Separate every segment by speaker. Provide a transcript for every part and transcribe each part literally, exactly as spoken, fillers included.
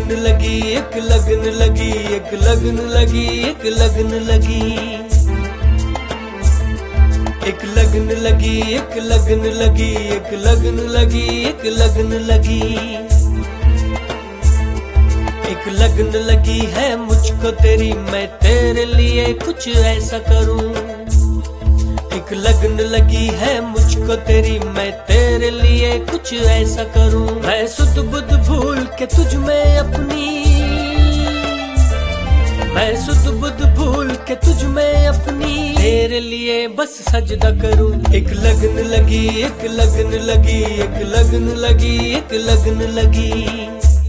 Speaker 1: लगन लगी, एक लगन लगी, एक लगन लगी, एक लगन लगी, एक लगन लगी, एक लगन लगी, एक लगन लगी, एक लगन लगी, एक लगन लगी है मुझको तेरी, मैं तेरे लिए कुछ ऐसा करूं। एक लगन लगी है मुझको तेरी, मैं तेरे लिए कुछ ऐसा करूं। मैं सुध बुध भूल के तुझ में अपनी, मैं सुध बुध भूल के तुझ में अपनी, तेरे लिए बस सजदा करूं। एक लगन लगी, एक लगन लगी, एक लगन लगी, एक लगन लगी।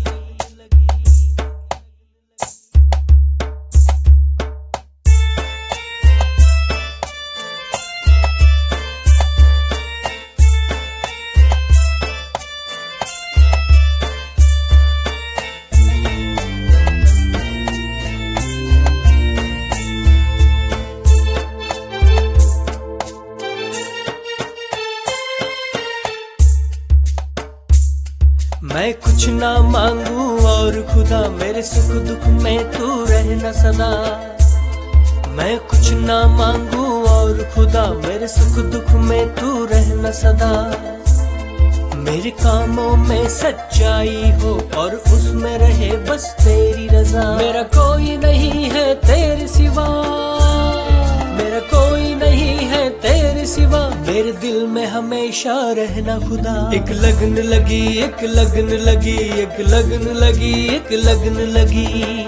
Speaker 1: मैं कुछ ना मांगू और खुदा मेरे सुख दुख में तू रहना सदा। मैं कुछ ना मांगू और खुदा मेरे सुख दुख में तू रहना सदा। मेरे कामों में सच्चाई हो और उसमें रहे बस तेरी रजा। मेरा कोई नहीं है तेरे सिवा, मेरा कोई नहीं है तेरे सिवा, मेरे दिल में हमेशा रहना खुदा। एक लगन लगी, एक लगन लगी, एक लगन लगी, एक लगन लगी।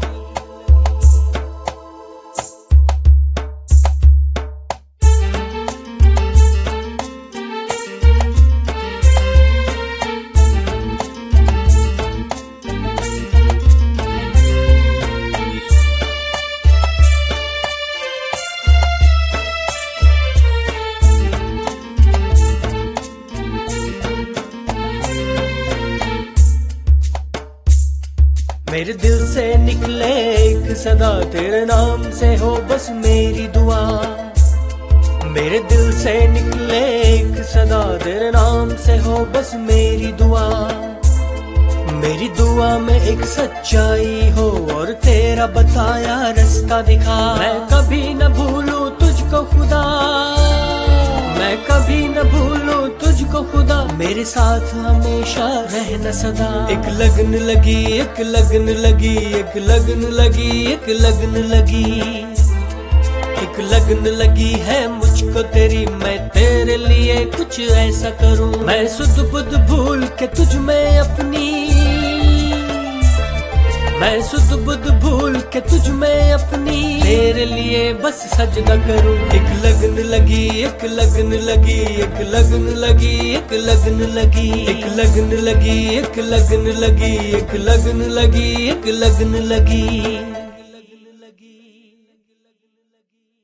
Speaker 1: मेरे दिल से निकले एक सदा, तेरे नाम से हो बस मेरी दुआ। मेरे दिल से निकले एक सदा, तेरे नाम से हो बस मेरी दुआ। मेरी दुआ में एक सच्चाई हो और तेरा बताया रास्ता दिखा। मैं कभी न भूलूं तुझको खुदा, मैं कभी न भूलूं तुझको खुदा, मेरे साथ हमेशा रहना सदा। एक लगन लगी, एक लगन लगी, एक लगन लगी, एक लगन लगी, एक लगन लगी है मुझको तेरी, मैं तेरे लिए कुछ ऐसा करूं। मैं सुध बुध भूल के तुझ में अपनी, मैं सुध बुध भूल के तुझ में अपनी, तेरे लिए बस सजदा करूं। एक लगन लगी, एक लगन लगी, एक लगन लगी, एक लगन लगी, एक लगन लगी, एक लगन लगी, एक लगन लगी, एक लगन लगी।